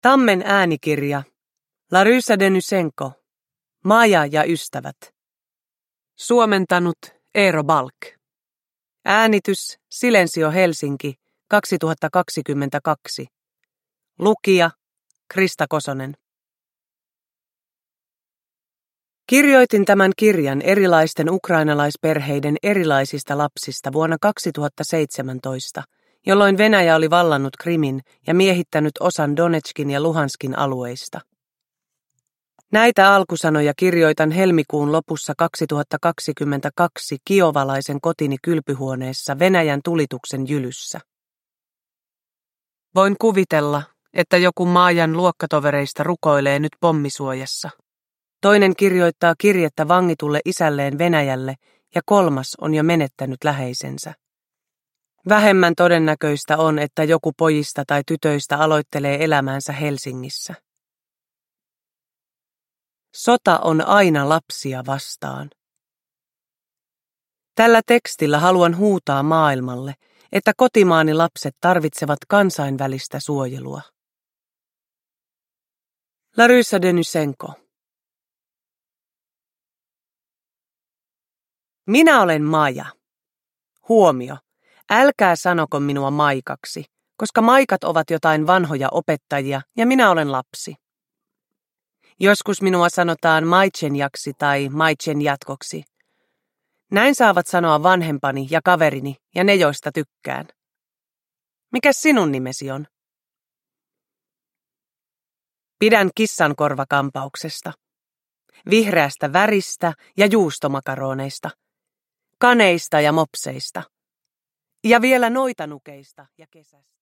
Tammen äänikirja. Larisa Denysenko. Maja ja ystävät. Suomentanut Eero Balk. Äänitys Silensio Helsinki 2022. Lukija Krista Kosonen. Kirjoitin tämän kirjan erilaisten ukrainalaisperheiden erilaisista lapsista vuonna 2017, jolloin Venäjä oli vallannut Krimin ja miehittänyt osan Donetskin ja Luhanskin alueista. Näitä alkusanoja kirjoitan helmikuun lopussa 2022 kiovalaisen kotini kylpyhuoneessa Venäjän tulituksen jylyssä. Voin kuvitella, että joku Majan luokkatovereista rukoilee nyt pommisuojassa. Toinen kirjoittaa kirjettä vangitulle isälleen Venäjälle ja kolmas on jo menettänyt läheisensä. Vähemmän todennäköistä on, että joku pojista tai tytöistä aloittelee elämäänsä Helsingissä. Sota on aina lapsia vastaan. Tällä tekstillä haluan huutaa maailmalle, että kotimaani lapset tarvitsevat kansainvälistä suojelua. Larisa Denysenko. Minä olen Maja. Huomio, älkää sanoko minua Maikaksi, koska Maikat ovat jotain vanhoja opettajia ja minä olen lapsi. Joskus minua sanotaan Maitsenjaksi tai Maitsen jatkoksi. Näin saavat sanoa vanhempani ja kaverini ja ne, joista tykkään. Mikäs sinun nimesi on? Pidän kissankorvakampauksesta, vihreästä väristä ja juustomakaroneista, kaneista ja mopseista, ja vielä noitanukeista ja kesästä.